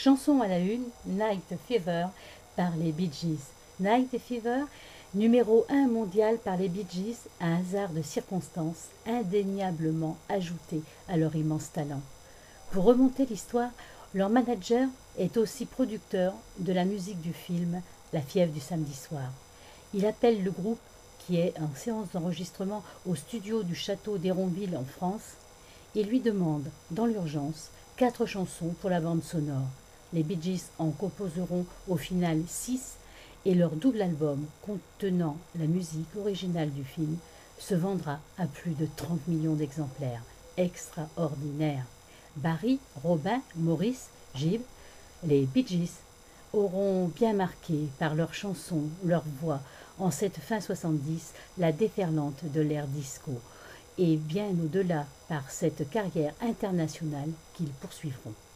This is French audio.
Chanson à la une, Night Fever par les Bee Gees. Night Fever, numéro 1 mondial par les Bee Gees, un hasard de circonstances indéniablement ajouté à leur immense talent. Pour remonter l'histoire, leur manager est aussi producteur de la musique du film La fièvre du samedi soir. Il appelle le groupe, qui est en séance d'enregistrement au studio du château d'Héronville en France, et lui demande, dans l'urgence, 4 chansons pour la bande sonore. Les Bee Gees en composeront au final 6 et leur double album contenant la musique originale du film se vendra à plus de 30 millions d'exemplaires. Extraordinaire. Barry, Robin, Maurice, Gibb, les Bee Gees auront bien marqué par leurs chansons, leur voix, en cette fin 70, la déferlante de l'ère disco, et bien au-delà par cette carrière internationale qu'ils poursuivront.